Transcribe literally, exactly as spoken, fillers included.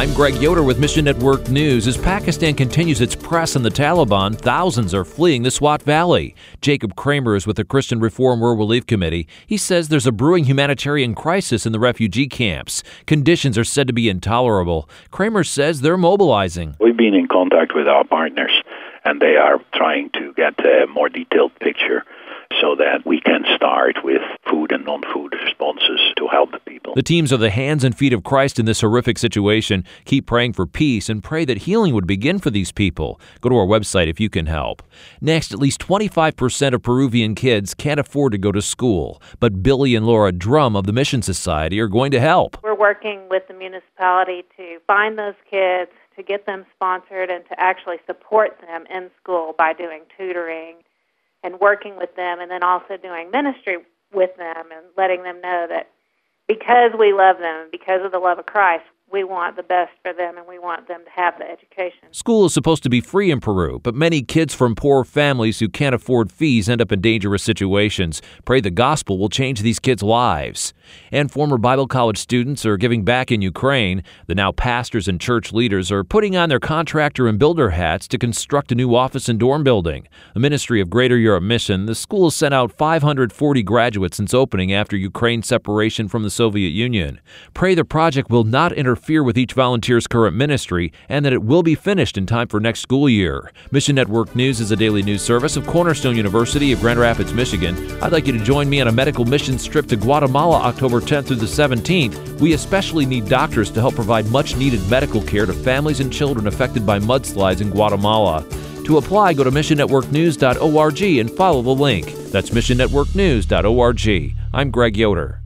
I'm Greg Yoder with Mission Network News. As Pakistan continues its press on the Taliban, thousands are fleeing the Swat Valley. Jacob Kramer is with the Christian Reform World Relief Committee. He says there's a brewing humanitarian crisis in the refugee camps. Conditions are said to be intolerable. Kramer says they're mobilizing. We've been in contact with our partners, and they are trying to get a more detailed picture so that we can start with food and non-food responses to help the people. The teams are the hands and feet of Christ in this horrific situation. Keep praying for peace and pray that healing would begin for these people. Go to our website if you can help. Next, at least twenty-five percent of Peruvian kids can't afford to go to school, but Billy and Laura Drum of the Mission Society are going to help. We're working with the municipality to find those kids, to get them sponsored, and to actually support them in school by doing tutoring and working with them, and then also doing ministry with them and letting them know that because we love them, because of the love of Christ, we want the best for them and we want them to have the education. School is supposed to be free in Peru, but many kids from poor families who can't afford fees end up in dangerous situations. Pray the gospel will change these kids' lives. And former Bible college students are giving back in Ukraine. The now pastors and church leaders are putting on their contractor and builder hats to construct a new office and dorm building. The Ministry of Greater Europe Mission, the school has sent out five hundred forty graduates since opening after Ukraine's separation from the Soviet Union. Pray the project will not interfere with each volunteer's current ministry and that it will be finished in time for next school year. Mission Network News is a daily news service of Cornerstone University of Grand Rapids, Michigan. I'd like you to join me on a medical missions trip to Guatemala October tenth through the seventeenth. We especially need doctors to help provide much-needed medical care to families and children affected by mudslides in Guatemala. To apply, go to mission network news dot org and follow the link. That's mission network news dot org. I'm Greg Yoder.